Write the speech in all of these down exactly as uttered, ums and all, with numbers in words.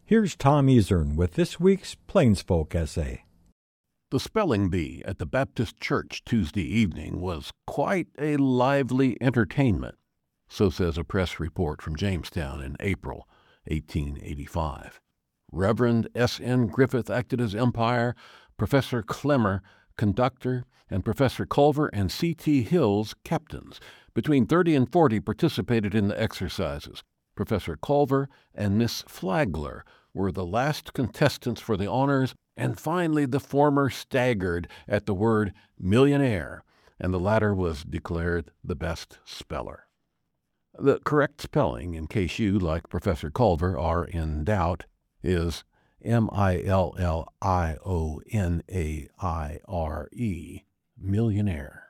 Here's Tom Ezern with this week's Plainsfolk essay. The spelling bee at the Baptist Church Tuesday evening was quite a lively entertainment, so says a press report from Jamestown in April eighteen eighty-five. Reverend S N Griffith acted as umpire, Professor Clemmer conductor, and Professor Culver and C T Hills captains. Between thirty and forty participated in the exercises. Professor Culver and Miss Flagler were the last contestants for the honors, and finally the former staggered at the word millionaire, and the latter was declared the best speller. The correct spelling, in case you, like Professor Culver, are in doubt, is M I L L I O N A I R E, millionaire.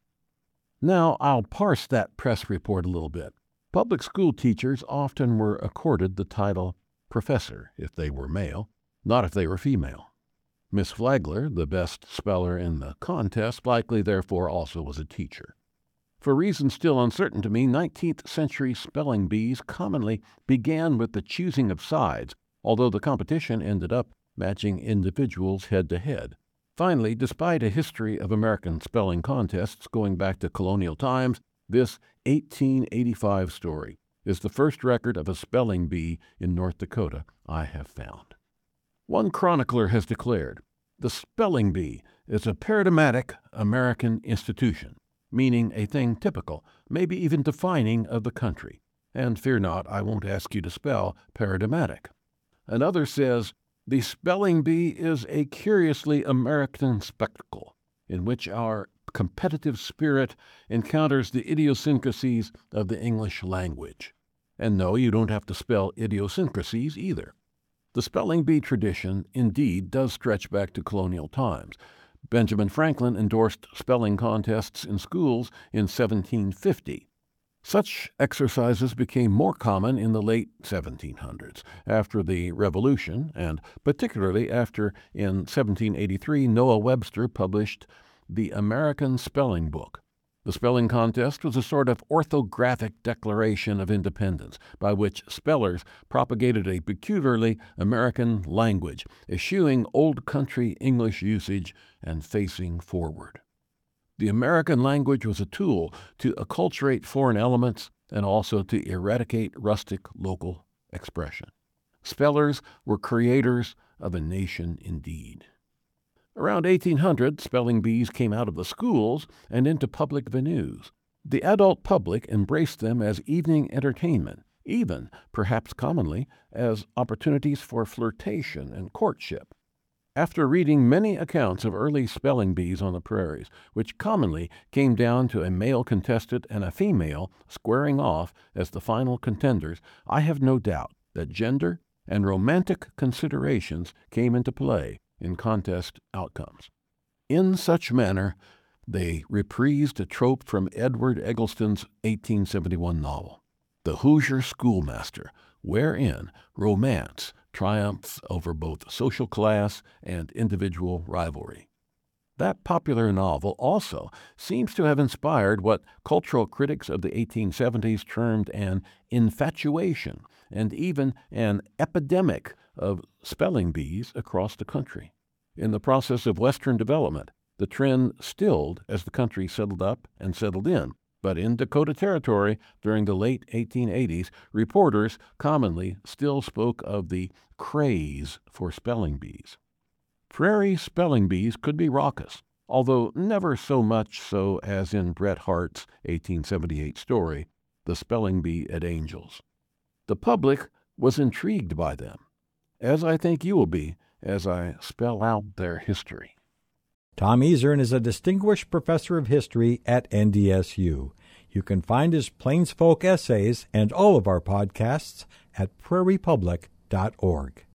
Now, I'll parse that press report a little bit. Public school teachers often were accorded the title professor if they were male, not if they were female. Miss Flagler, the best speller in the contest, likely therefore also was a teacher. For reasons still uncertain to me, nineteenth century spelling bees commonly began with the choosing of sides, although the competition ended up matching individuals head-to-head. Finally, despite a history of American spelling contests going back to colonial times, this eighteen eighty-five story is the first record of a spelling bee in North Dakota I have found. One chronicler has declared, "The spelling bee is a paradigmatic American institution, meaning a thing typical, maybe even defining of the country. And fear not, I won't ask you to spell paradigmatic." Another says, "The spelling bee is a curiously American spectacle in which our competitive spirit encounters the idiosyncrasies of the English language." And no, you don't have to spell idiosyncrasies either. The spelling bee tradition indeed does stretch back to colonial times. Benjamin Franklin endorsed spelling contests in schools in seventeen fifty. Such exercises became more common in the late seventeen hundreds, after the Revolution, and particularly after, in seventeen eighty-three, Noah Webster published The American Spelling Book. The spelling contest was a sort of orthographic declaration of independence, by which spellers propagated a peculiarly American language, eschewing old country English usage and facing forward. The American language was a tool to acculturate foreign elements and also to eradicate rustic local expression. Spellers were creators of a nation indeed. Around eighteen hundred, spelling bees came out of the schools and into public venues. The adult public embraced them as evening entertainment, even, perhaps commonly, as opportunities for flirtation and courtship. After reading many accounts of early spelling bees on the prairies, which commonly came down to a male contestant and a female squaring off as the final contenders, I have no doubt that gender and romantic considerations came into play in contest outcomes. In such manner, they reprised a trope from Edward Eggleston's eighteen seventy-one novel, The Hoosier Schoolmaster, wherein romance triumphs over both social class and individual rivalry. That popular novel also seems to have inspired what cultural critics of the eighteen seventies termed an infatuation and even an epidemic of spelling bees across the country. In the process of Western development, the trend stilled as the country settled up and settled in, but in Dakota Territory during the late eighteen eighties, reporters commonly still spoke of the craze for spelling bees. Prairie spelling bees could be raucous, although never so much so as in Bret Harte's eighteen seventy-eight story, The Spelling Bee at Angels. The public was intrigued by them, as I think you will be as I spell out their history. Tom Ezern is a distinguished professor of history at N D S U. You can find his Plainsfolk essays and all of our podcasts at prairie public dot org.